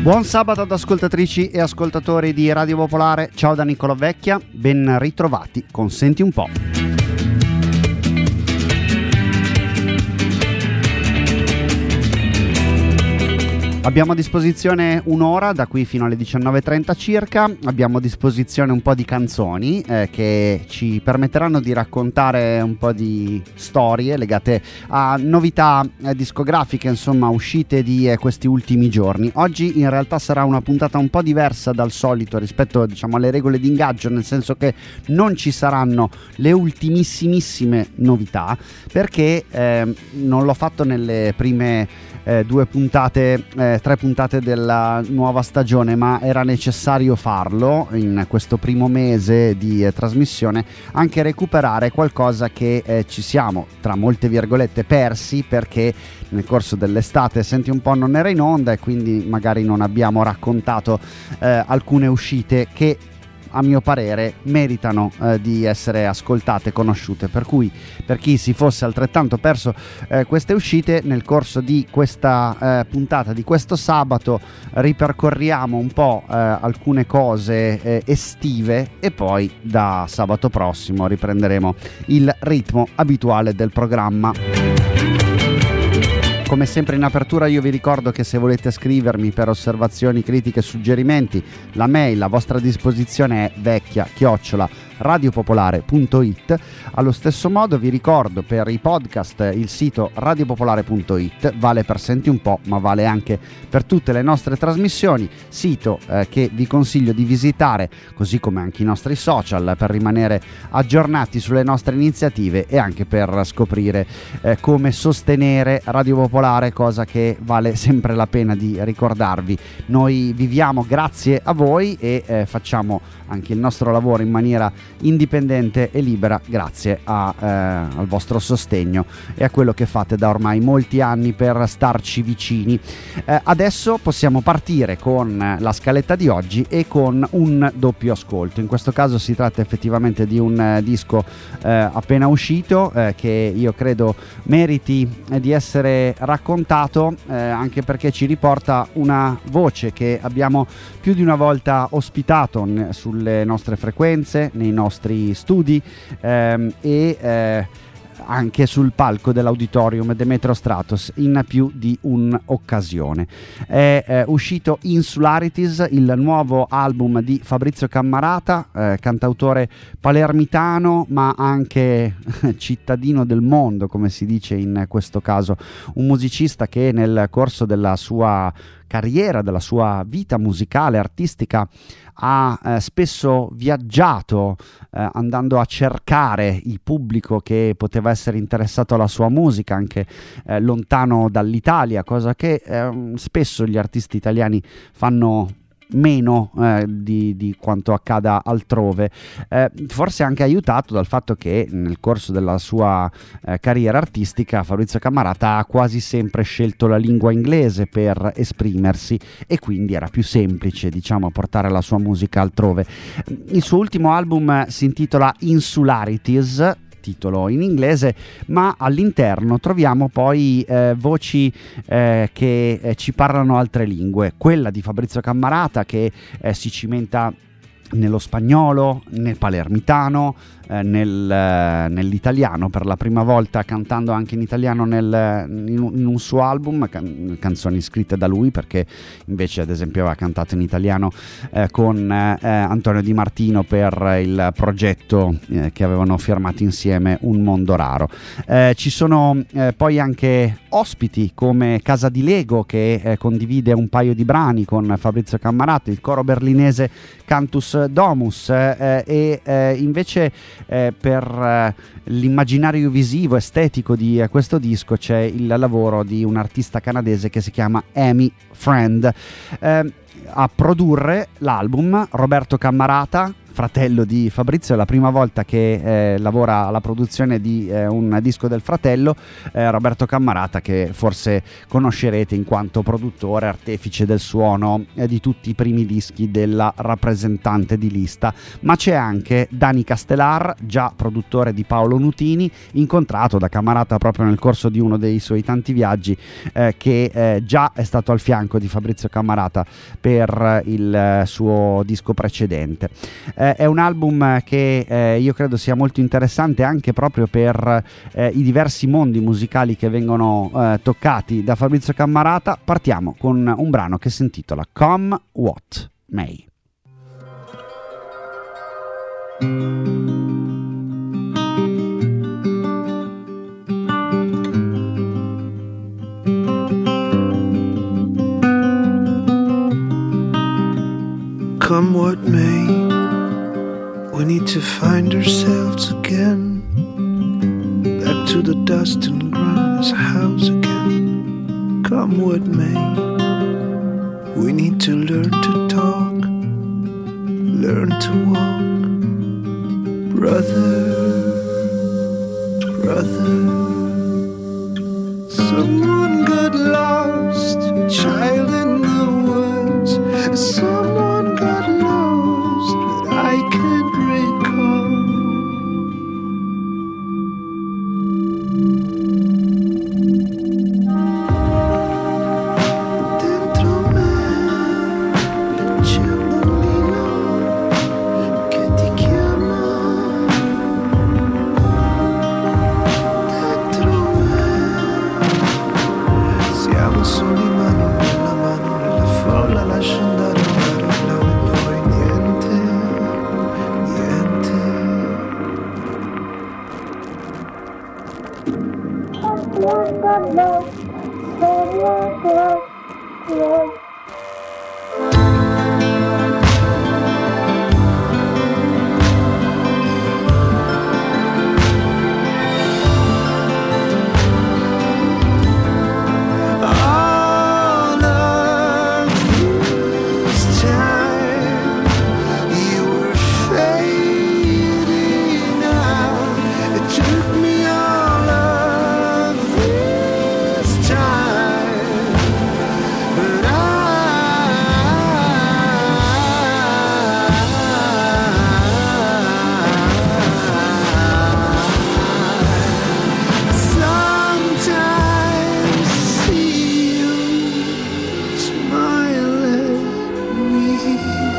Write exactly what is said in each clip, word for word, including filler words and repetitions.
Buon sabato ad ascoltatrici e ascoltatori di Radio Popolare, ciao da Niccolò Vecchia, ben ritrovati con Senti un po'. Abbiamo a disposizione un'ora, da qui fino alle diciannove e trenta circa. Abbiamo a disposizione un po' di canzoni eh, che ci permetteranno di raccontare un po' di storie legate a novità eh, discografiche, insomma, uscite di eh, questi ultimi giorni. Oggi in realtà sarà una puntata un po' diversa dal solito rispetto, diciamo, alle regole di ingaggio, nel senso che non ci saranno le ultimissimissime novità, perché eh, non l'ho fatto nelle prime Eh, due puntate, eh, tre puntate della nuova stagione, ma era necessario farlo in questo primo mese di eh, trasmissione, anche recuperare qualcosa che eh, ci siamo, tra molte virgolette, persi, perché nel corso dell'estate Senti un po' non era in onda e quindi magari non abbiamo raccontato eh, alcune uscite che a mio parere meritano eh, di essere ascoltate e conosciute, per cui per chi si fosse altrettanto perso eh, queste uscite, nel corso di questa eh, puntata di questo sabato ripercorriamo un po' eh, alcune cose eh, estive e poi da sabato prossimo riprenderemo il ritmo abituale del programma. Come sempre in apertura io vi ricordo che se volete scrivermi per osservazioni, critiche e suggerimenti, la mail a vostra disposizione è vecchia chiocciola radiopopolare punto it. Allo stesso modo vi ricordo per i podcast il sito radiopopolare punto it, vale per Senti un po' ma vale anche per tutte le nostre trasmissioni, sito eh, che vi consiglio di visitare, così come anche i nostri social, per rimanere aggiornati sulle nostre iniziative e anche per scoprire eh, come sostenere Radio Popolare, cosa che vale sempre la pena di ricordarvi. Noi viviamo grazie a voi e eh, facciamo anche il nostro lavoro in maniera indipendente e libera grazie a, eh, al vostro sostegno e a quello che fate da ormai molti anni per starci vicini. Eh, adesso possiamo partire con la scaletta di oggi e con un doppio ascolto. In questo caso si tratta effettivamente di un eh, disco eh, appena uscito eh, che io credo meriti eh, di essere raccontato, eh, anche perché ci riporta una voce che abbiamo più di una volta ospitato n- sulle nostre frequenze, nei nostri studi ehm, e eh, anche sul palco dell'Auditorium Demetrio Stratos in più di un'occasione. È eh, uscito Insularities, il nuovo album di Fabrizio Cammarata, eh, cantautore palermitano ma anche cittadino del mondo, come si dice in questo caso, un musicista che nel corso della sua carriera, della sua vita musicale, artistica, ha eh, spesso viaggiato eh, andando a cercare il pubblico che poteva essere interessato alla sua musica anche eh, lontano dall'Italia, cosa che eh, spesso gli artisti italiani fanno meno eh, di, di quanto accada altrove, eh, forse anche aiutato dal fatto che nel corso della sua eh, carriera artistica Fabrizio Cammarata ha quasi sempre scelto la lingua inglese per esprimersi e quindi era più semplice, diciamo, portare la sua musica altrove. Il suo ultimo album si intitola Insularities, titolo in inglese, ma all'interno troviamo poi eh, voci eh, che eh, ci parlano altre lingue, quella di Fabrizio Cammarata che eh, si cimenta nello spagnolo, nel palermitano, eh, nel, eh, nell'italiano, per la prima volta cantando anche in italiano nel, in, un, in un suo album, can, canzoni scritte da lui, perché invece ad esempio aveva cantato in italiano eh, con eh, Antonio Di Martino per il progetto eh, che avevano firmato insieme, Un Mondo Raro. Eh, ci sono eh, poi anche ospiti come Casa di Lego che eh, condivide un paio di brani con Fabrizio Cammarata, il coro berlinese Cantus Domus eh, e eh, invece eh, per eh, l'immaginario visivo estetico di eh, questo disco c'è il lavoro di un artista canadese che si chiama Amy Friend. Eh, a produrre l'album Roberto Cammarata, fratello di Fabrizio, è la prima volta che eh, lavora alla produzione di eh, un disco del fratello, eh, Roberto Cammarata, che forse conoscerete in quanto produttore, artefice del suono eh, di tutti i primi dischi della rappresentante di lista. Ma c'è anche Dani Castelar, già produttore di Paolo Nutini, incontrato da Cammarata proprio nel corso di uno dei suoi tanti viaggi, eh, che eh, già è stato al fianco di Fabrizio Cammarata per il eh, suo disco precedente. Eh, è un album che eh, io credo sia molto interessante anche proprio per eh, i diversi mondi musicali che vengono eh, toccati da Fabrizio Cammarata. Partiamo con un brano che si intitola Come What May. Come what may, we need to find ourselves again, back to the dust and grandma's house again. Come what may, we need to learn to talk, learn to walk. Brother, brother, someone got lost, a child in the woods. Someone got lost, but I can't recall. Dentro me c'è un bambino che ti chiama. Dentro me siamo soli, mano nella mano, nella folla, lascia andare. Someone got lost, someone got lost. All of this time you were fading out. It took me all of this time, but I sometimes see you smile at me.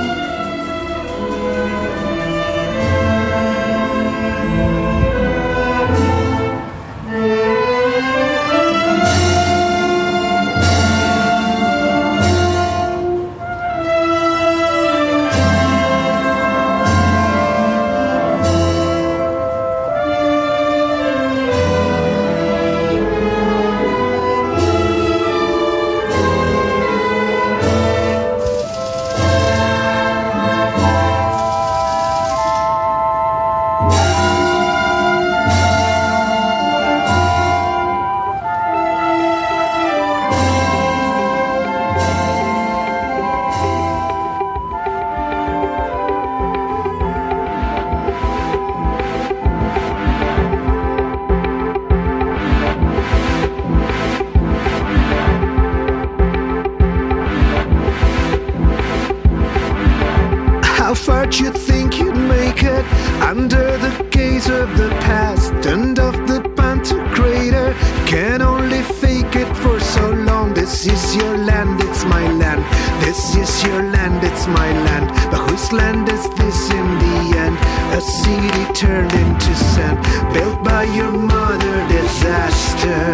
How far do you think you'd make it under the gaze of the past and of the Pantocrator? Can only fake it for so long. This is your land, it's my land. This is your land, it's my land. But whose land is this in the end? A city turned into sand, built by your mother, disaster.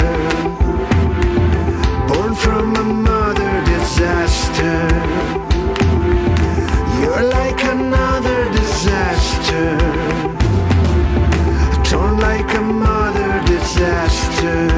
Born from a mother, disaster. You're like another disaster, torn like a mother disaster.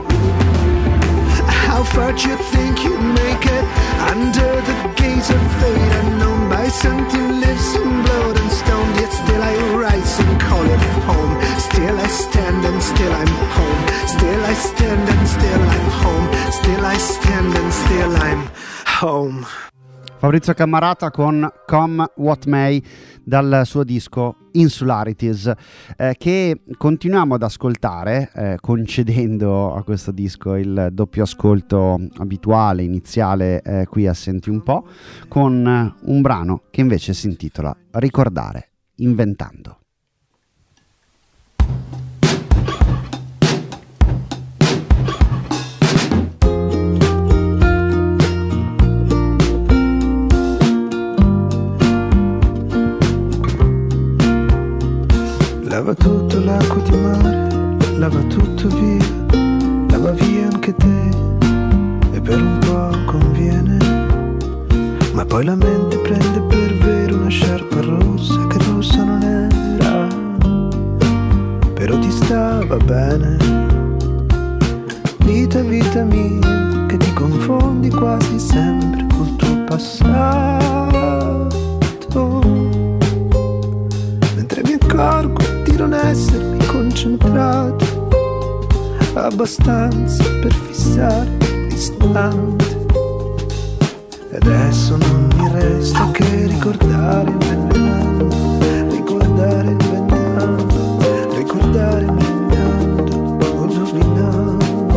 How far do you think you'd make it under the gaze of fate, unknown by something lives in blood and stone? Yet still I rise and call it home. Still I stand and still I'm home. Still I stand and still I'm home. Still I stand and still I'm home. Fabrizio Cammarata con Come What May dal suo disco Insularities, eh, che continuiamo ad ascoltare, eh, concedendo a questo disco il doppio ascolto abituale, iniziale, eh, qui a Senti un po', con un brano che invece si intitola Ricordare inventando. Lava tutto l'acqua di mare, lava tutto via, lava via anche te, e per un po' conviene. Ma poi la mente prende per vero una sciarpa rossa, che rossa non era, però ti stava bene. Vita, vita mia, che ti confondi quasi sempre col tuo passato, mentre mi accorgo di non essermi concentrato abbastanza per fissare l'istante. E adesso non mi resta che ricordare inventando, ricordare inventando, ricordare inventando, indovinando.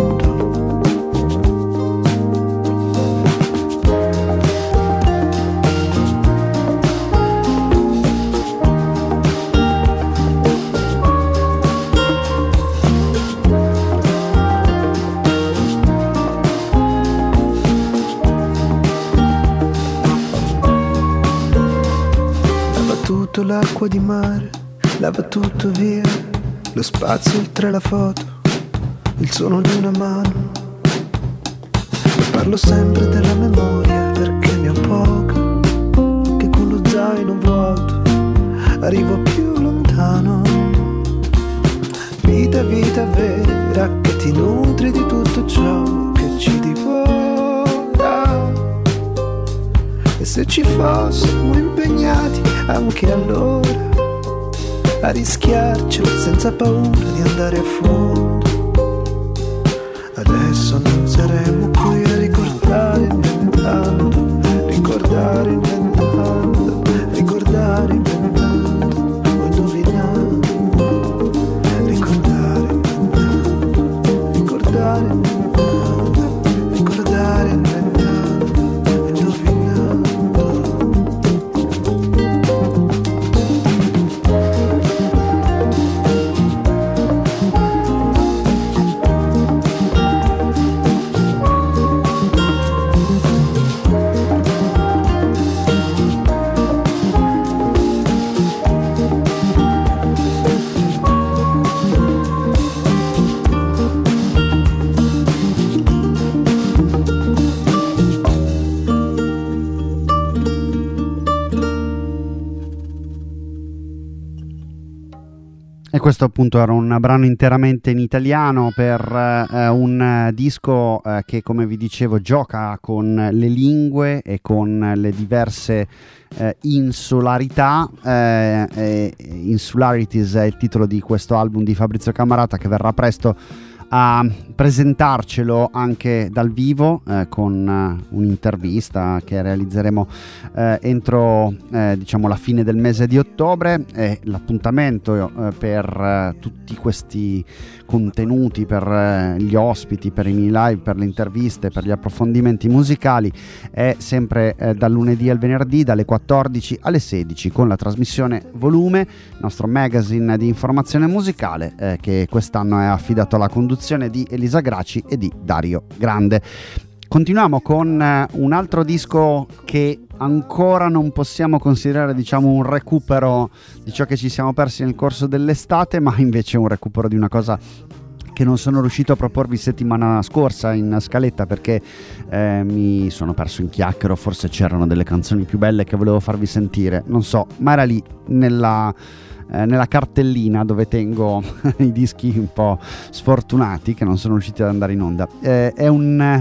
L'acqua di mare, lava tutto via, lo spazio oltre la foto, il suono di una mano. E parlo sempre della memoria perché ne ho poca, che con lo zaino vuoto arrivo più lontano. Vita, vita vera, che ti nutri di tutto ciò che ci divora. E se ci fossimo impegnati anche allora a rischiarcelo senza paura di andare a fondo, adesso non saremo qui a ricordare inventando, ricordare inventando, ricordare inventando, o indovinando, ricordare inventando, ricordare inventando, ricordare inventando, indovinando. E questo appunto era un brano interamente in italiano per eh, un uh, disco uh, che, come vi dicevo, gioca con le lingue e con le diverse uh, insularità. Uh, eh, Insularities è il titolo di questo album di Fabrizio Cammarata, che verrà presto a presentarcelo anche dal vivo, eh, con uh, un'intervista che realizzeremo eh, entro eh, diciamo la fine del mese di ottobre. E l'appuntamento eh, per eh, tutti questi contenuti, per eh, gli ospiti, per i mini live, per le interviste, per gli approfondimenti musicali è sempre eh, dal lunedì al venerdì dalle quattordici alle sedici, con la trasmissione Volume, nostro magazine di informazione musicale, eh, che quest'anno è affidato alla conduzione di Elisa Graci e di Dario Grande. Continuiamo con uh, un altro disco che ancora non possiamo considerare, diciamo, un recupero di ciò che ci siamo persi nel corso dell'estate, ma invece un recupero di una cosa che non sono riuscito a proporvi settimana scorsa in scaletta, perché eh, mi sono perso in chiacchiere, o forse c'erano delle canzoni più belle che volevo farvi sentire, non so, ma era lì nella Eh, nella cartellina dove tengo i dischi un po' sfortunati che non sono riusciti ad andare in onda. Eh, è un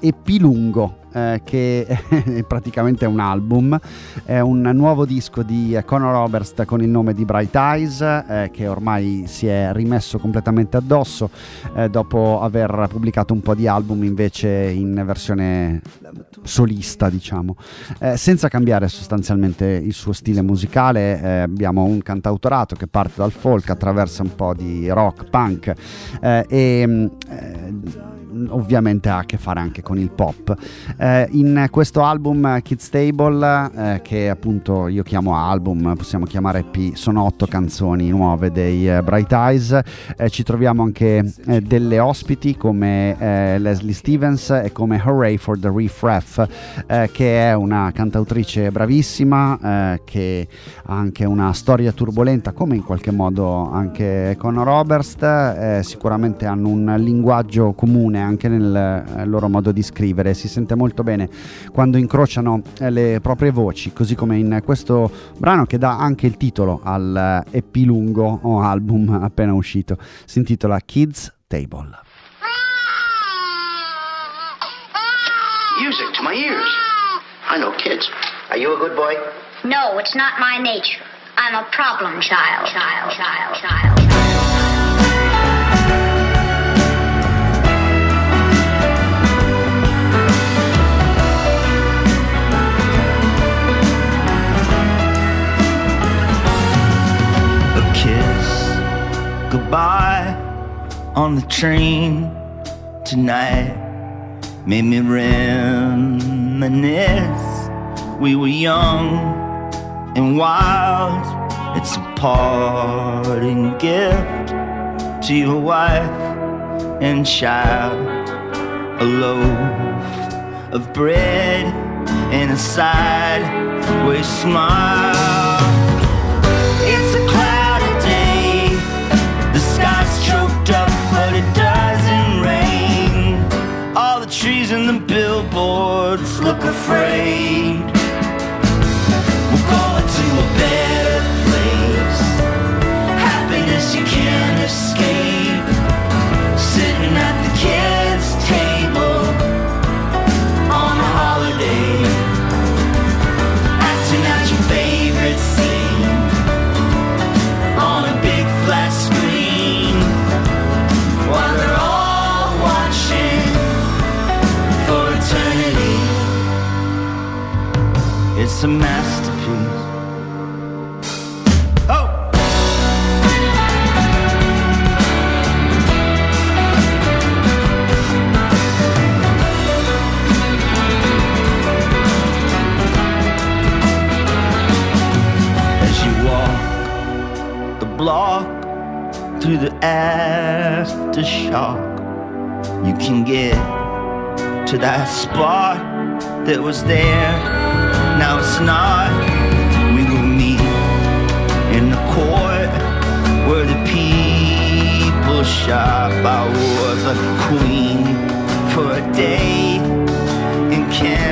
E P Lungo, eh, che è praticamente un album, è un nuovo disco di Conor Oberst con il nome di Bright Eyes, eh, che ormai si è rimesso completamente addosso eh, dopo aver pubblicato un po' di album invece in versione solista, diciamo, eh, senza cambiare sostanzialmente il suo stile musicale. Eh, abbiamo un cantautorato che parte dal folk, attraversa un po' di rock, punk eh, e eh, ovviamente ha a che fare anche con il pop. Eh, in questo album Kids Table, eh, che appunto io chiamo album, possiamo chiamare E P, sono otto canzoni nuove dei eh, Bright Eyes. Eh, ci troviamo anche eh, delle ospiti come eh, Leslie Stevens e come Hooray for the Riff Raff, eh, che è una cantautrice bravissima, eh, che ha anche una storia turbolenta come in qualche modo anche Conor Oberst. Eh, sicuramente hanno un linguaggio comune anche nel eh, loro modo di scrivere, si sente molto bene quando incrociano eh, le proprie voci, così come in questo brano che dà anche il titolo al eh, E P lungo o album appena uscito, si intitola Kids Table. Music to my ears. I know kids. Are you a good boy? No, it's not my nature. I'm a problem child. Child, child, child. A kiss goodbye on the train tonight made me reminisce. We were young and wild. It's a parting gift to your wife and child. A loaf of bread and a sideways smile. It's a cloudy day, the sky's choked up but it doesn't rain. All the trees and the billboards look afraid. We're going to a better place, happiness you can't escape. Sitting at the kids' table on a holiday, acting out your favorite scene on a big flat screen, while they're all watching for eternity. It's a masterpiece. Oh! As you walk the block through the aftershock, you can get to that spot that was there. Now it's not. We will meet in the court where the people shop. I was a queen for a day in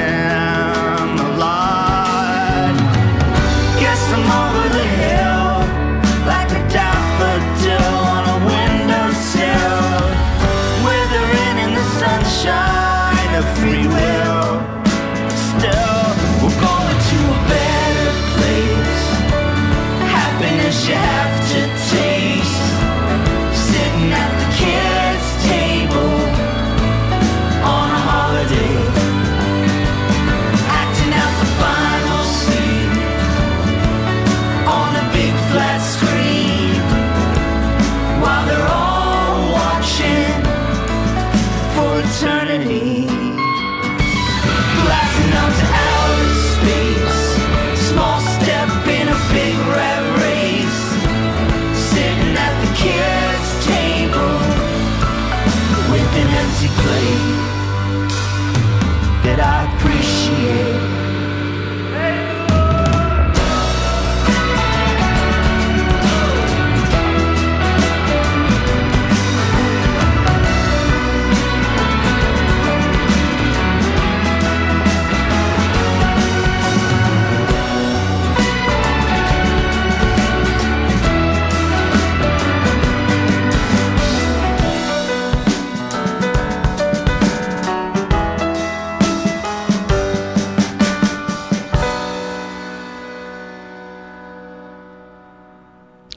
Camelot. Guess I'm over the hill like a daffodil on a windowsill, withering in the sunshine of free will. Still, we're going to a better place, happiness you have to taste. Sitting at the kids' table on a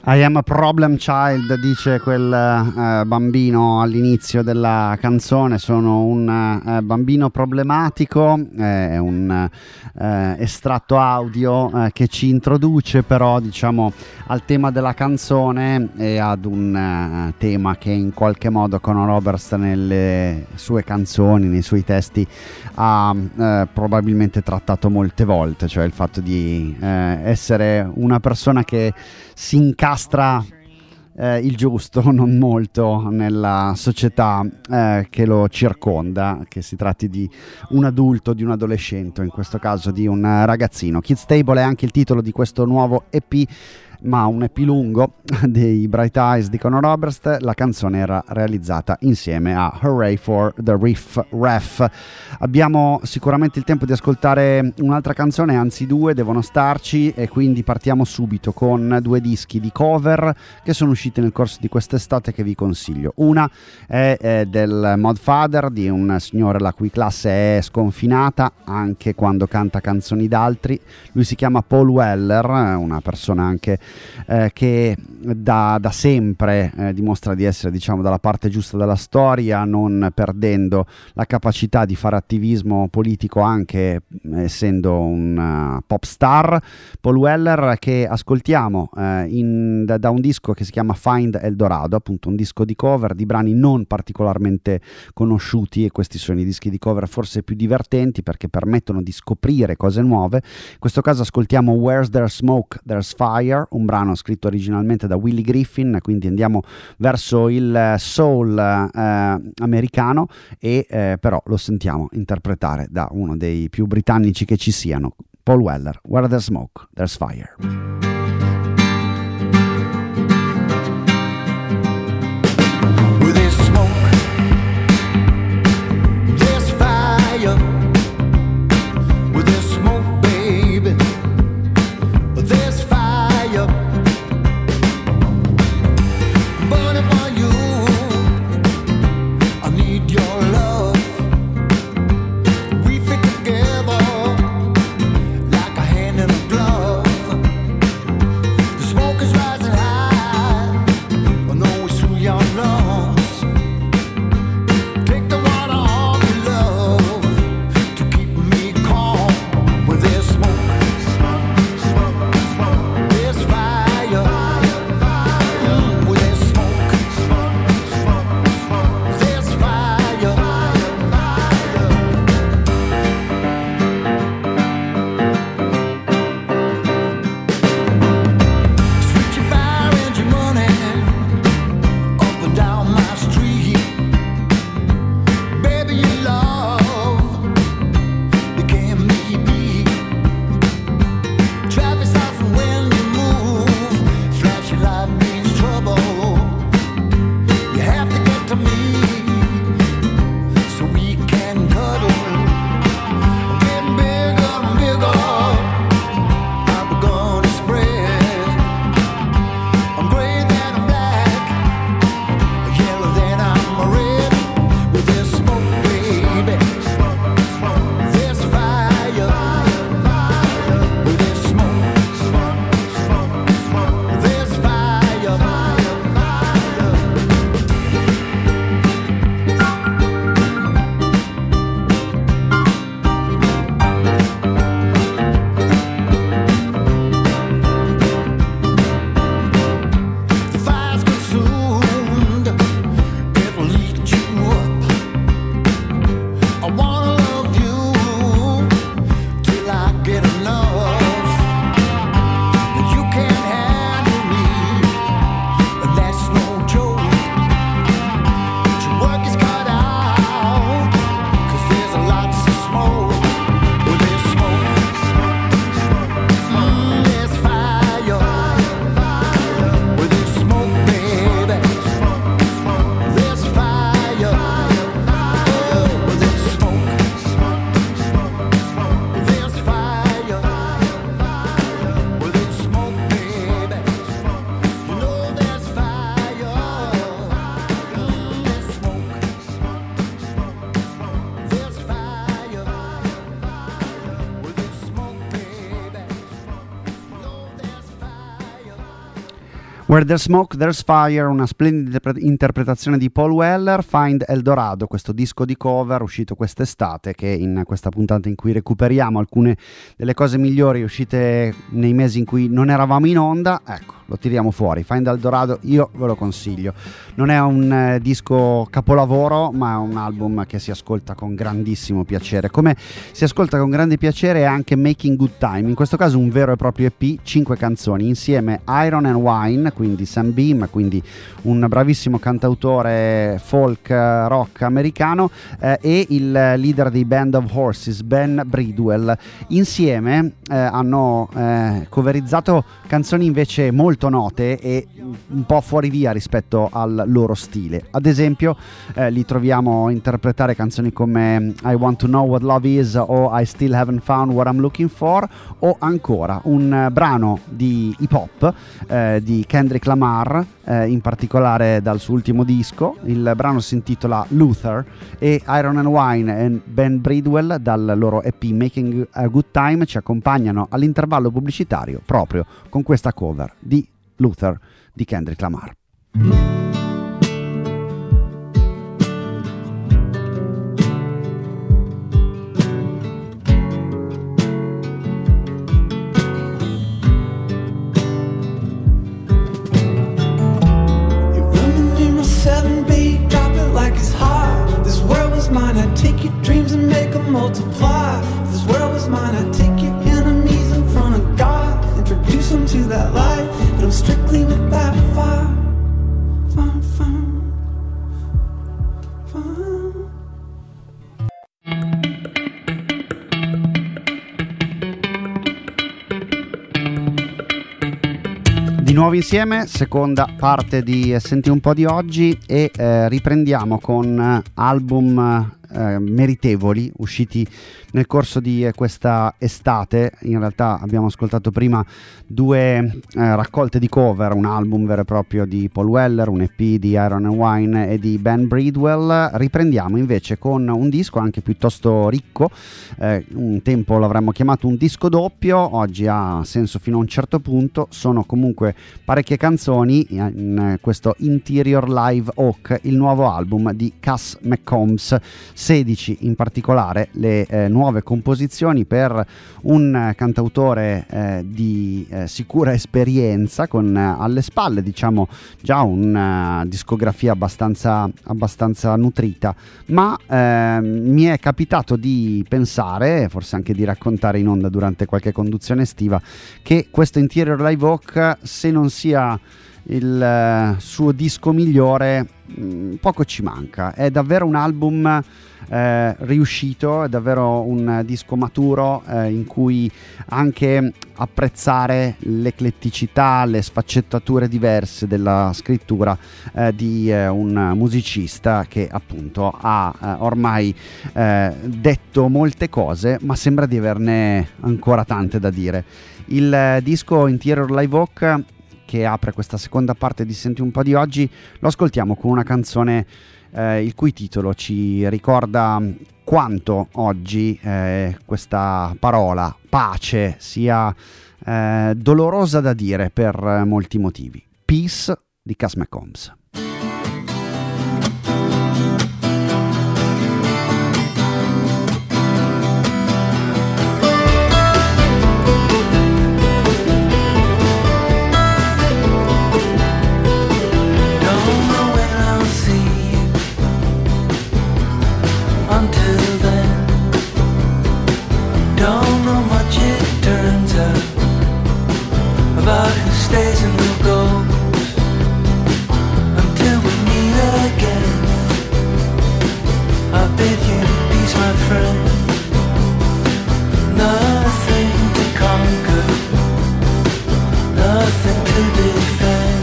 I am a problem child, dice quel uh, bambino all'inizio della canzone. Sono un uh, bambino problematico, è un uh, estratto audio uh, che ci introduce però, diciamo, al tema della canzone e ad un uh, tema che in qualche modo Conor Oberst nelle sue canzoni, nei suoi testi ha uh, probabilmente trattato molte volte, cioè il fatto di uh, essere una persona che si incastra eh, il giusto, non molto, nella società eh, che lo circonda, che si tratti di un adulto, di un adolescente, in questo caso di un ragazzino. Kids Table è anche il titolo di questo nuovo E P, ma un E P lungo dei Bright Eyes di Conor Oberst. La canzone era realizzata insieme a Hooray for the Riff Raff. Abbiamo sicuramente il tempo di ascoltare un'altra canzone, anzi due devono starci, e quindi partiamo subito con due dischi di cover che sono usciti nel corso di quest'estate che vi consiglio. Una è, è del Modfather, di un signore la cui classe è sconfinata anche quando canta canzoni d'altri. Lui si chiama Paul Weller, una persona anche Eh, che da, da sempre eh, dimostra di essere, diciamo, dalla parte giusta della storia, non perdendo la capacità di fare attivismo politico anche eh, essendo un uh, pop star. Paul Weller, che ascoltiamo eh, in, da, da un disco che si chiama Find Eldorado, appunto un disco di cover di brani non particolarmente conosciuti, e questi sono i dischi di cover forse più divertenti perché permettono di scoprire cose nuove. In questo caso ascoltiamo Where's There's Smoke There's Fire, un brano scritto originalmente da Willie Griffin, quindi andiamo verso il soul eh, americano, e eh, però lo sentiamo interpretare da uno dei più britannici che ci siano, Paul Weller. Where there's smoke, there's fire. Where there's smoke, there's fire. Where there's smoke, baby, there's fire. Burning for you, I need your love. We fit together like a hand in a glove. Where There's Smoke, There's Fire, una splendida interpretazione di Paul Weller. Find Eldorado, questo disco di cover uscito quest'estate, che in questa puntata in cui recuperiamo alcune delle cose migliori uscite nei mesi in cui non eravamo in onda, ecco, lo tiriamo fuori. Find Eldorado io ve lo consiglio. Non è un eh, disco capolavoro, ma è un album che si ascolta con grandissimo piacere. Come si ascolta con grande piacere è anche Making Good Time, in questo caso un vero e proprio E P, cinque canzoni insieme: Iron and Wine, quindi Sam Beam, quindi un bravissimo cantautore folk rock americano, eh, e il leader dei Band of Horses, Ben Bridwell. Insieme eh, hanno eh, coverizzato canzoni invece molto note e un po' fuori via rispetto al loro stile. Ad esempio eh, li troviamo interpretare canzoni come I Want to Know What Love Is o I Still Haven't Found What I'm Looking For, o ancora un uh, brano di hip hop eh, di Kendrick Lamar, eh, in particolare dal suo ultimo disco. Il brano si intitola Luther, e Iron and Wine e Ben Bridwell dal loro E P Making a Good Time ci accompagnano all'intervallo pubblicitario proprio con questa cover di Luther di Kendrick Lamar. Mine, I'd take your dreams and make them multiply. If this world was mine, I'd take your enemies in front of God, introduce them to that light, and I'm strictly with that fire. Fire, fire, fire. Di nuovo insieme, seconda parte di Senti un po' di oggi, e eh, riprendiamo con eh, album eh, meritevoli usciti nel corso di eh, questa estate. In realtà abbiamo ascoltato prima due eh, raccolte di cover, un album vero e proprio di Paul Weller, un E P di Iron and Wine e di Ben Bridwell. Riprendiamo invece con un disco anche piuttosto ricco, eh, un tempo l'avremmo chiamato un disco doppio, oggi ha senso fino a un certo punto. Sono comunque parecchie canzoni in questo Interior Live Oak, il nuovo album di Cass McCombs, sedici in particolare le eh, nuove composizioni per un eh, cantautore eh, di eh, sicura esperienza, con eh, alle spalle diciamo già una discografia abbastanza, abbastanza nutrita, ma eh, mi è capitato di pensare, forse anche di raccontare in onda durante qualche conduzione estiva, che questo Interior Live Oak, se non sia il uh, suo disco migliore, mh, poco ci manca. È davvero un album eh, riuscito, è davvero un disco maturo eh, in cui anche apprezzare l'ecletticità, le sfaccettature diverse della scrittura eh, di eh, un musicista che appunto ha eh, ormai eh, detto molte cose, ma sembra di averne ancora tante da dire. Il eh, disco Interior Live Oak, che apre questa seconda parte di Senti un po' di oggi, lo ascoltiamo con una canzone eh, il cui titolo ci ricorda quanto oggi eh, questa parola pace sia eh, dolorosa da dire per molti motivi. Peace di Cass McCombs. About who stays and who goes until we meet again. I bid you peace, my friend. Nothing to conquer, nothing to defend.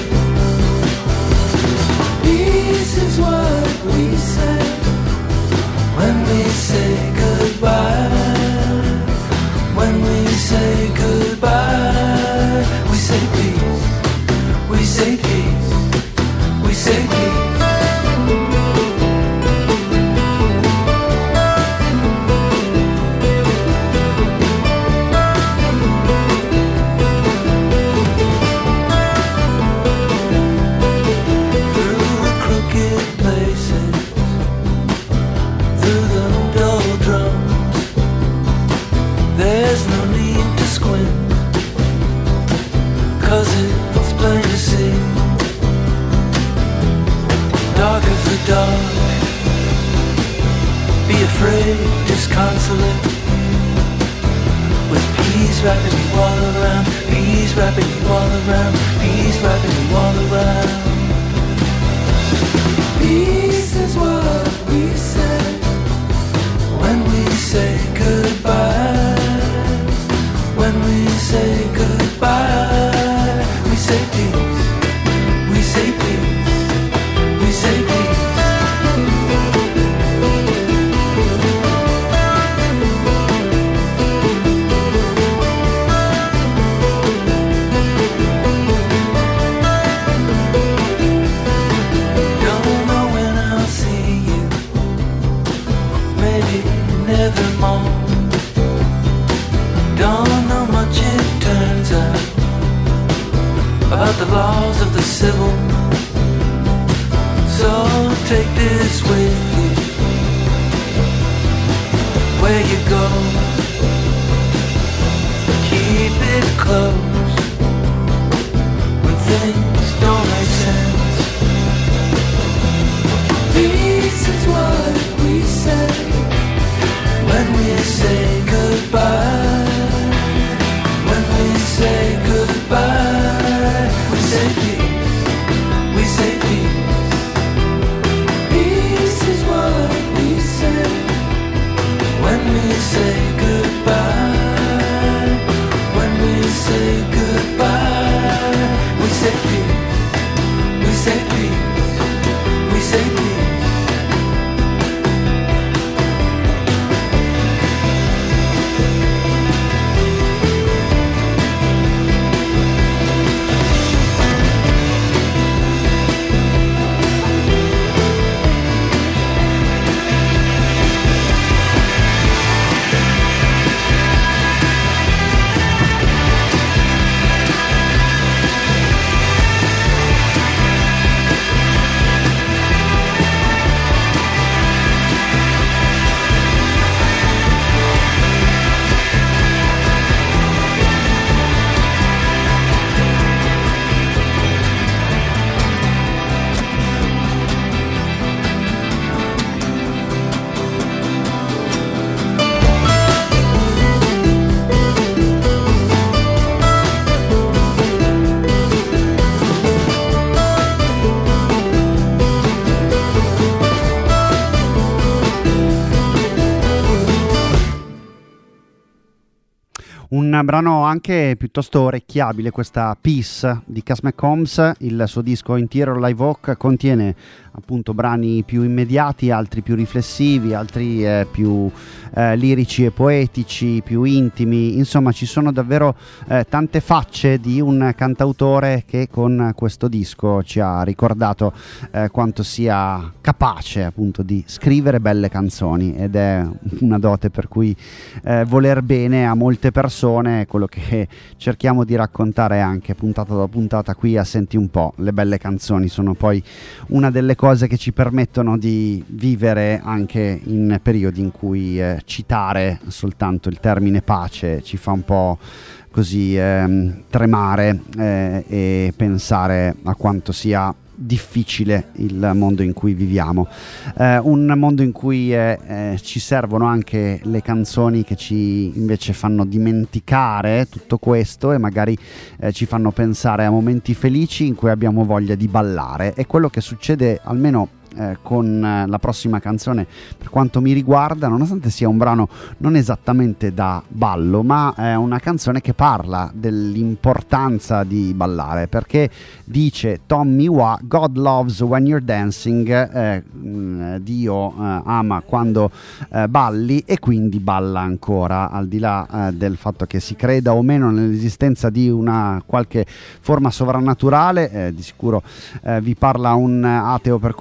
Peace is what we say when we say goodbye. When we say goodbye, we say peace, we say peace, we say peace. 'cause it's plain to see. Darker for dark, be afraid, disconsolate. With peace wrapping you all around, peace wrapping you all around, peace wrapping you all around. Peace is what we say when we say goodbye. When we say goodbye, we say peace, we say peace, we say peace. Don't know when I'll see you, maybe never more. Don't know much, it turns out, about the laws of the civil. So take this with you, where you go, keep it close when things don't make sense. Peace is what we say when we say goodbye. When we say goodbye, we say peace, we say peace. Peace is what we say when we say goodbye. When we say goodbye, we say peace, we say peace, we say peace. Un brano anche piuttosto orecchiabile, questa Peace di Cass McCombs. Il suo disco Interior Live Oak contiene appunto brani più immediati, altri più riflessivi, altri eh, più eh, lirici e poetici, più intimi. Insomma, ci sono davvero eh, tante facce di un cantautore che con questo disco ci ha ricordato eh, quanto sia capace appunto di scrivere belle canzoni, ed è una dote per cui eh, voler bene a molte persone, quello che cerchiamo di raccontare anche puntata dopo puntata qui a Senti un po'. Le belle canzoni sono poi una delle cose che ci permettono di vivere anche in periodi in cui eh, citare soltanto il termine pace ci fa un po' così ehm, tremare eh, e pensare a quanto sia difficile il mondo in cui viviamo, eh, un mondo in cui eh, eh, ci servono anche le canzoni che ci invece fanno dimenticare tutto questo e magari eh, ci fanno pensare a momenti felici in cui abbiamo voglia di ballare. È quello che succede almeno Eh, con eh, la prossima canzone per quanto mi riguarda, nonostante sia un brano non esattamente da ballo, ma è una canzone che parla dell'importanza di ballare, perché dice Tommy Wa, God loves when you're dancing, eh, mh, Dio eh, ama quando eh, balli, e quindi balla ancora, al di là eh, del fatto che si creda o meno nell'esistenza di una qualche forma sovrannaturale. Eh, di sicuro eh, vi parla un ateo, per cui da questo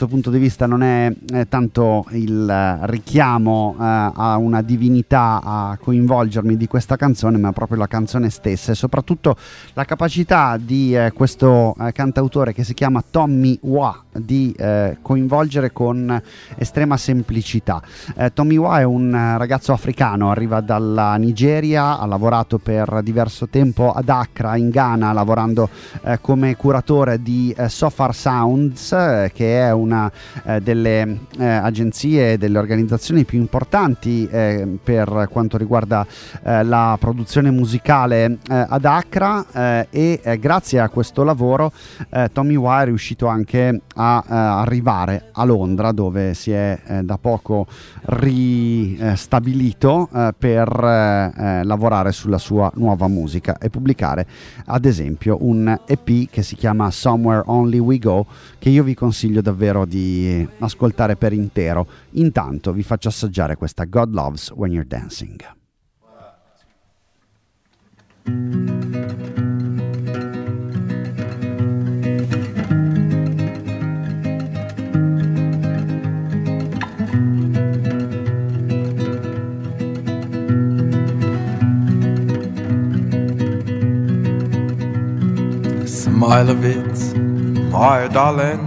questo punto di vista non è eh, tanto il eh, richiamo eh, a una divinità a coinvolgermi di questa canzone, ma proprio la canzone stessa, e soprattutto la capacità di eh, questo eh, cantautore che si chiama Tommy Wah di eh, coinvolgere con estrema semplicità. eh, Tommy Wah è un eh, ragazzo africano, arriva dalla Nigeria, ha lavorato per diverso tempo ad Accra in Ghana, lavorando eh, come curatore di eh, Sofar Sounds, eh, che è una eh, delle eh, agenzie e delle organizzazioni più importanti eh, per quanto riguarda eh, la produzione musicale eh, ad Accra, eh, e eh, grazie a questo lavoro eh, Tommy Wah è riuscito anche a a eh, arrivare a Londra, dove si è eh, da poco ristabilito eh, per eh, eh, lavorare sulla sua nuova musica e pubblicare ad esempio un E P che si chiama Somewhere Only We Go, che io vi consiglio davvero di ascoltare per intero. Intanto vi faccio assaggiare questa God Loves When You're Dancing. Smile of it, my darling.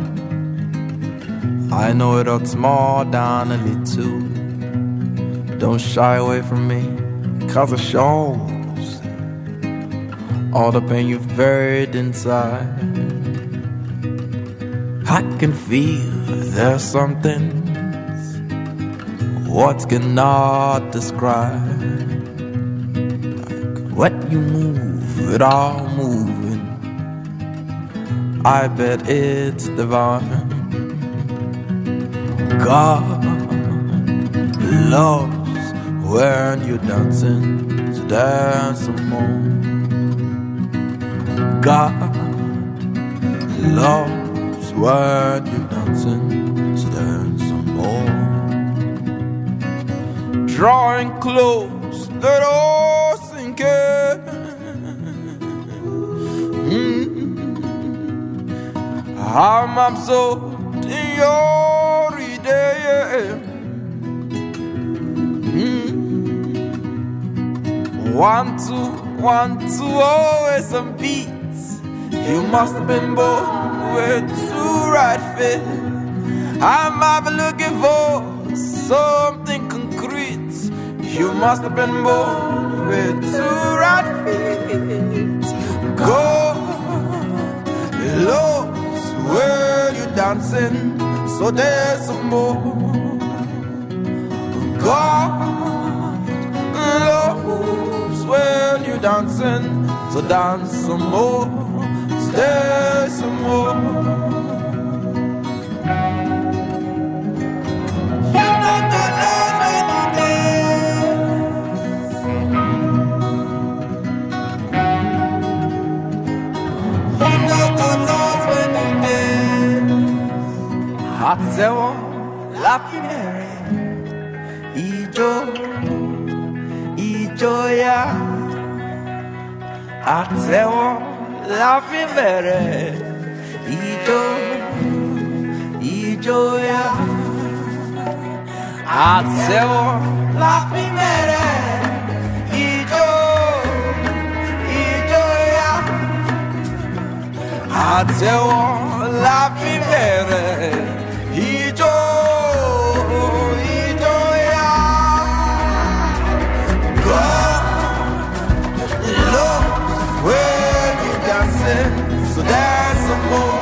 I know it hurts more than a little. Don't shy away from me, cause it shows all the pain you've buried inside. I can feel there's some things words cannot describe. Like when you move, it all moving. I bet it's divine. God loves when you're dancing, so dance some more. God loves when you're dancing, so dance some more. Drawing close, let all sink in. I'm absorbed in your idea. Mm. One, two, one, two, always some beats. You must have been born with two right feet. I might be looking for something concrete. You must have been born with two right feet. Go, low. When you're dancing, so there's some more. God loves when you're dancing, so dance some more. So there's some more. You know God loves when you dance. You know God loves when you dance. Àtẹ́wọ́ la fi bẹ̀rẹ̀ ijó, ìjọyà. Àtẹ́wọ́ la fi bẹ̀rẹ̀ ijó, ìjọyà. Àtẹ́wọ́ la fi bẹ̀rẹ̀ ijó, ìjọyà. Àtẹ́wọ́ la fi bẹ̀rẹ̀ ijó, ìjọyà. God loves when you're dancing, so dance some more.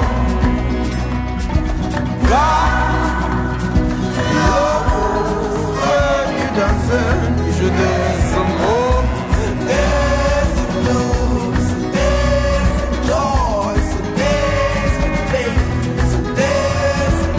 God loves when you're dancing, you should dance some more. Dance some blues, dance some joy, so dance some faith, so dance some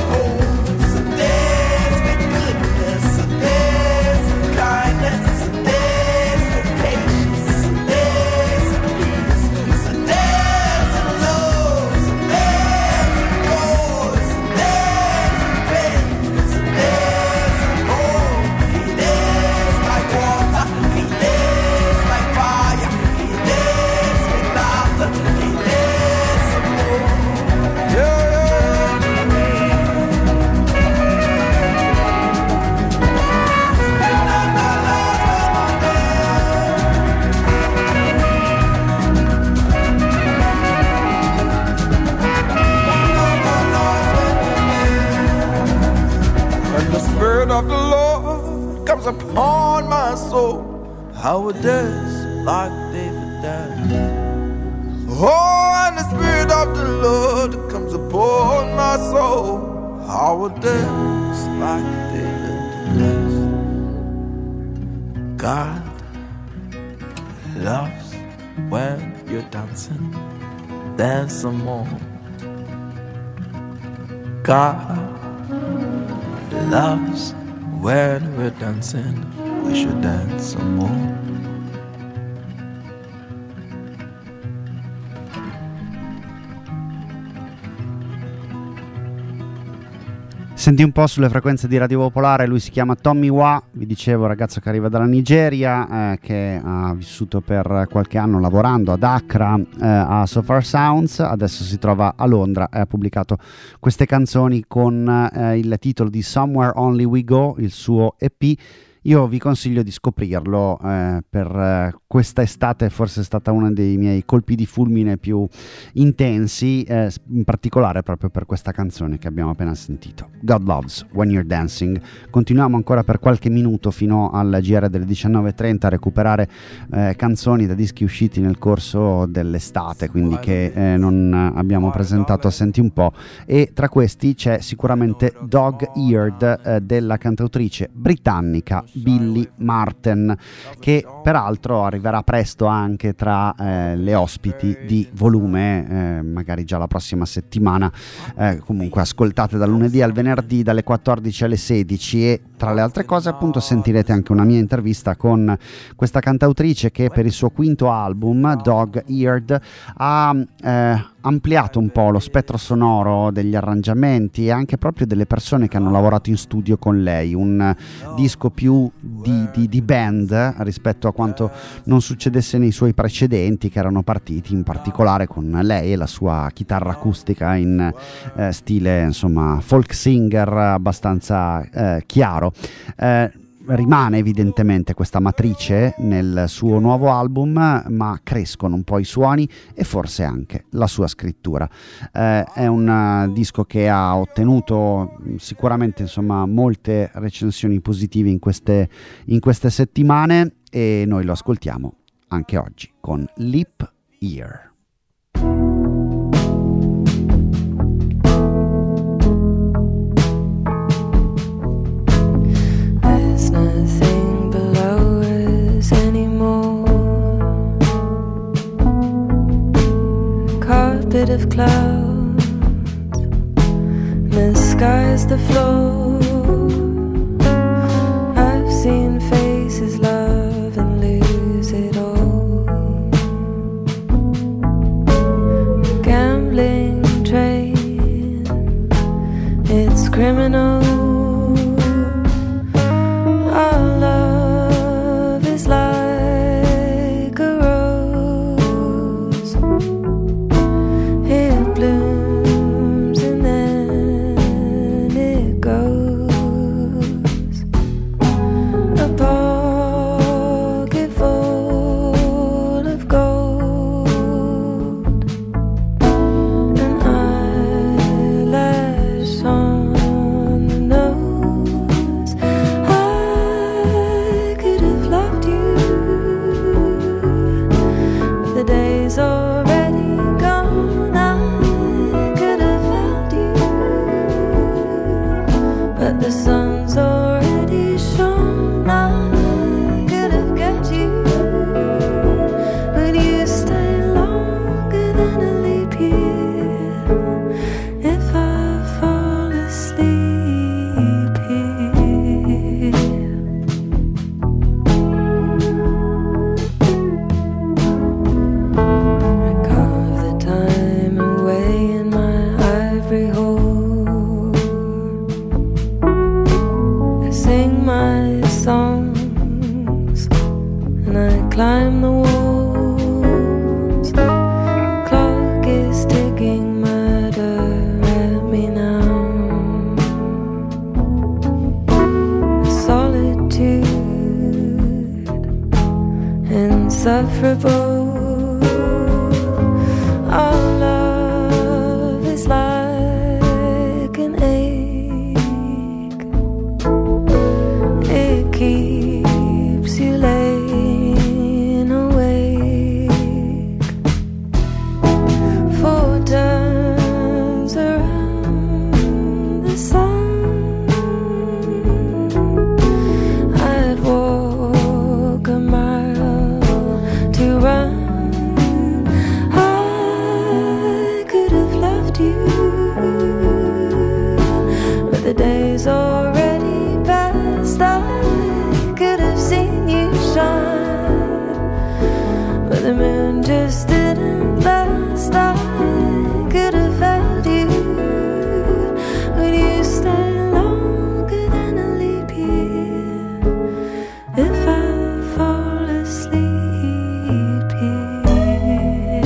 soul, I would dance like David danced. Oh, and the Spirit of the Lord comes upon my soul, I would dance like David danced. God loves when you're dancing, dance some more. God loves when we're dancing, we should dance some more. Senti un po' sulle frequenze di Radio Popolare, lui si chiama Tommy Wa, vi dicevo, ragazzo che arriva dalla Nigeria, eh, che ha vissuto per qualche anno lavorando ad Accra, eh, a So Far Sounds, adesso si trova a Londra e ha pubblicato queste canzoni con eh, il titolo di Somewhere Only We Go, il suo E P. Io vi consiglio di scoprirlo, eh, per eh, questa estate forse è stata uno dei miei colpi di fulmine più intensi, eh, in particolare proprio per questa canzone che abbiamo appena sentito, God Loves When You're Dancing. Continuiamo ancora per qualche minuto fino al G R delle diciannove e trenta a recuperare eh, canzoni da dischi usciti nel corso dell'estate, quindi che eh, non abbiamo presentato a Senti un po', e tra questi c'è sicuramente Dog Eared, eh, della cantautrice britannica Billie Marten, che peraltro arriverà presto anche tra eh, le ospiti di Volume, eh, magari già la prossima settimana, eh, comunque ascoltate dal lunedì al venerdì dalle quattordici alle sedici, e tra le altre cose appunto sentirete anche una mia intervista con questa cantautrice che per il suo quinto album Dog Eared ha eh, ampliato un po' lo spettro sonoro degli arrangiamenti e anche proprio delle persone che hanno lavorato in studio con lei, un disco più di, di, di band rispetto a quanto non succedesse nei suoi precedenti, che erano partiti in particolare con lei e la sua chitarra acustica in eh, stile insomma folk singer abbastanza eh, chiaro. Eh, rimane evidentemente questa matrice nel suo nuovo album, ma crescono un po' i suoni e forse anche la sua scrittura. Eh, è un uh, disco che ha ottenuto sicuramente insomma molte recensioni positive in queste, in queste settimane, e noi lo ascoltiamo anche oggi con Lip Ear. Nothing below us anymore. Carpet of clouds, the sky's the floor. I've seen faces love and lose it all. Gambling train, it's criminal. Our love is like a rose. It blooms and then it goes. A pocket full of gold, an eyelash on the nose. I could have loved you, but the day's already gone. I could have held you, but the sun's already shone. I could have kept you, but you stay longer than a leap year. If I fall asleep here, I carve the time away in my ivory hole. this didn't last, I could have had you. Would you stay longer than a leap year if I fall asleep here?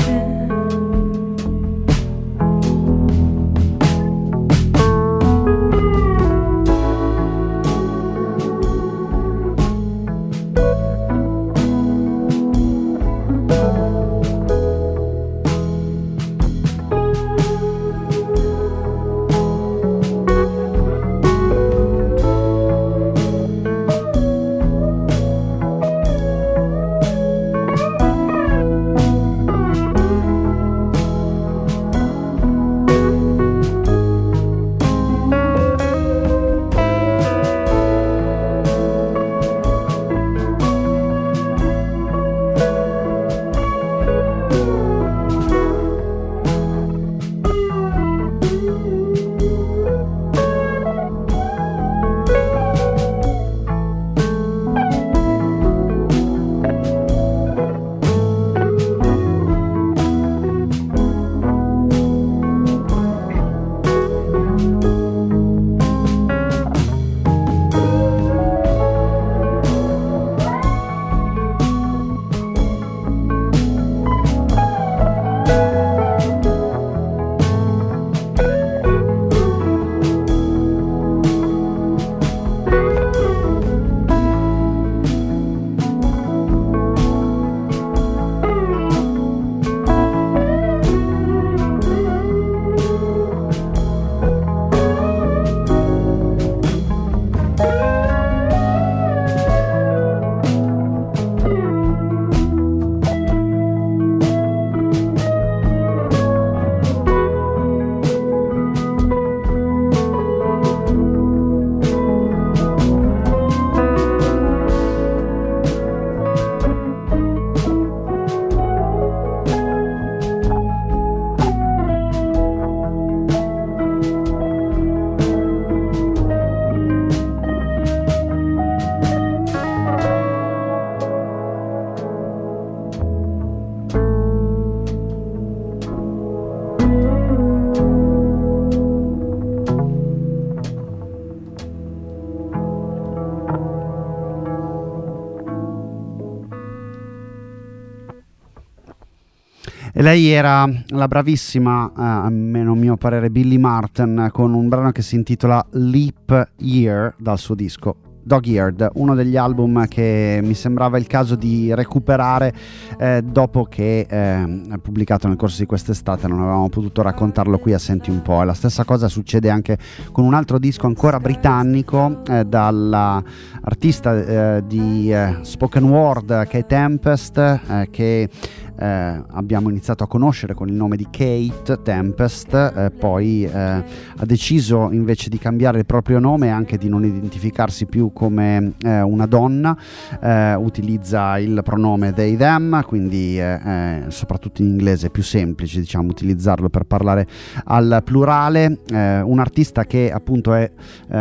E lei era la bravissima, eh, almeno a mio parere, Billie Martin, con un brano che si intitola Leap Year dal suo disco Dog Eared, uno degli album che mi sembrava il caso di recuperare eh, dopo che eh, è pubblicato nel corso di quest'estate, non avevamo potuto raccontarlo qui a Senti un po'. E la stessa cosa succede anche con un altro disco ancora britannico eh, dall'artista eh, di eh, spoken word Kate Tempest, eh, che Eh, abbiamo iniziato a conoscere con il nome di Kate Tempest, eh, poi eh, ha deciso invece di cambiare il proprio nome e anche di non identificarsi più come eh, una donna, eh, utilizza il pronome they them, quindi eh, eh, soprattutto in inglese è più semplice, diciamo, utilizzarlo per parlare al plurale. Eh, un artista che appunto è, eh,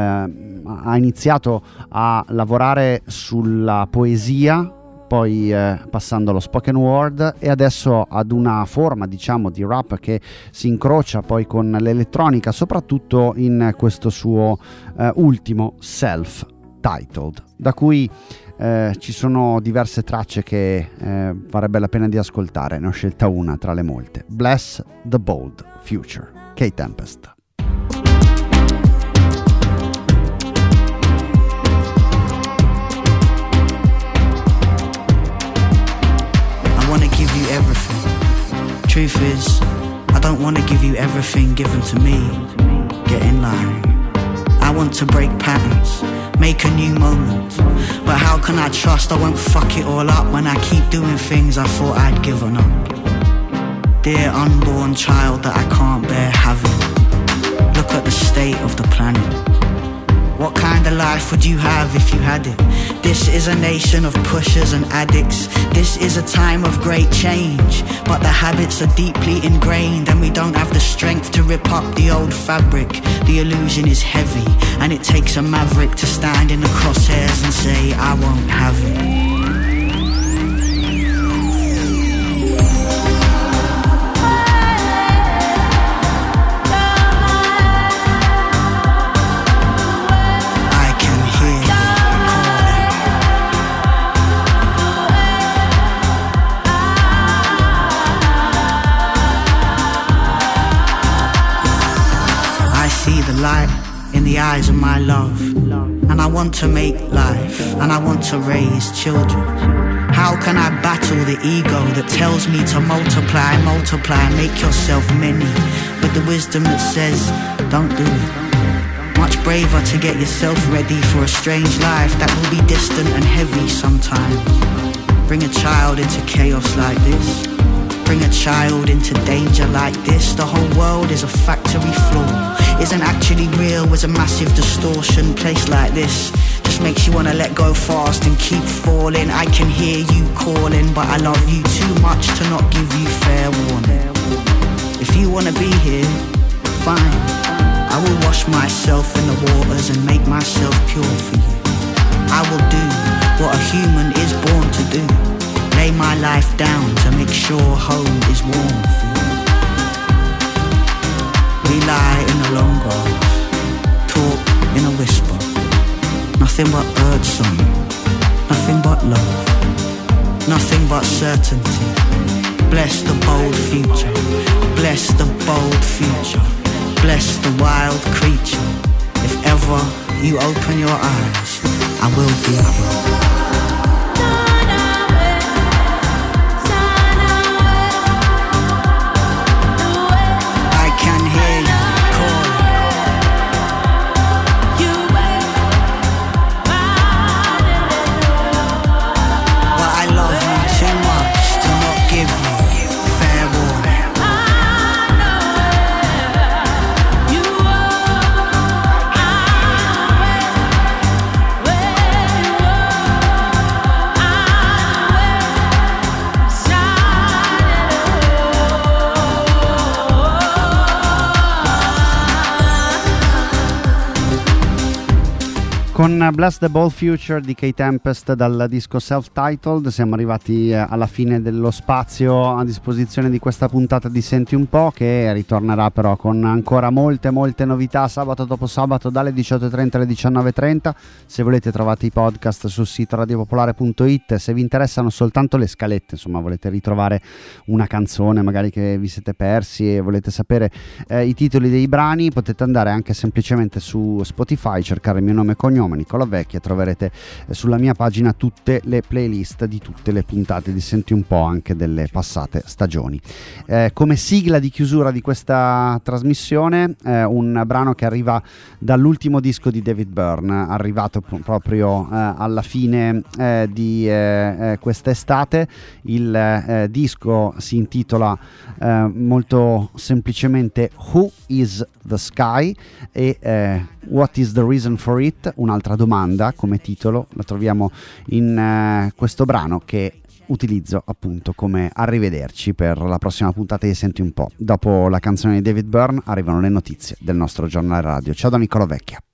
ha iniziato a lavorare sulla poesia, poi eh, passando allo spoken word e adesso ad una forma, diciamo, di rap che si incrocia poi con l'elettronica, soprattutto in questo suo eh, ultimo Self-Titled, da cui eh, ci sono diverse tracce che eh, varrebbe la pena di ascoltare. Ne ho scelta una tra le molte: Bless the Bold Future, Kate Tempest. I wanna give you everything. Truth is, I don't wanna give you everything given to me. Get in line. I want to break patterns, make a new moment. But how can I trust I won't fuck it all up when I keep doing things I thought I'd given up? Dear unborn child that I can't bear having, look at the state of the planet. What kind of life would you have if you had it? This is a nation of pushers and addicts. This is a time of great change, but the habits are deeply ingrained and we don't have the strength to rip up the old fabric. The illusion is heavy and it takes a maverick to stand in the crosshairs and say I won't have it. a light in the eyes of my love. And I want to make life, and I want to raise children. How can I battle the ego that tells me to multiply, multiply, make yourself many, with the wisdom that says, don't do it. Much braver to get yourself ready for a strange life that will be distant and heavy sometimes. Bring a child into chaos like this. Bring a child into danger like this. The whole world is a factory floor. Isn't actually real, was a massive distortion. Place like this just makes you wanna let go fast and keep falling. I can hear you calling, but I love you too much to not give you fair warning. If you wanna be here, fine. I will wash myself in the waters and make myself pure for you. I will do what a human is born to do. Lay my life down to make sure home is warm for you. We lie in the long grass, talk in a whisper. Nothing but birdsong, nothing but love, nothing but certainty. Bless the bold future, bless the bold future, bless the wild creature. If ever you open your eyes, I will be here. Con Bless the Bold Future di K-Tempest dal disco Self-Titled siamo arrivati alla fine dello spazio a disposizione di questa puntata di Senti un po', che ritornerà però con ancora molte molte novità sabato dopo sabato dalle diciotto e trenta alle diciannove e trenta. Se volete trovate i podcast sul sito radiopopolare punto it. Se vi interessano soltanto le scalette, insomma volete ritrovare una canzone magari che vi siete persi e volete sapere eh, i titoli dei brani, potete andare anche semplicemente su Spotify, cercare il mio nome e cognome Nicola Vecchia, troverete sulla mia pagina tutte le playlist di tutte le puntate di Senti un po', anche delle passate stagioni. Eh, come sigla di chiusura di questa trasmissione eh, un brano che arriva dall'ultimo disco di David Byrne, arrivato p- proprio eh, alla fine eh, di eh, quest'estate. Il eh, disco si intitola eh, molto semplicemente Who is the Sky e eh, What is the reason for it? Un'altra domanda come titolo, la troviamo in uh, questo brano che utilizzo appunto come arrivederci per la prossima puntata di Senti un po'. Dopo la canzone di David Byrne arrivano le notizie del nostro giornale radio. Ciao da Nicola Vecchia.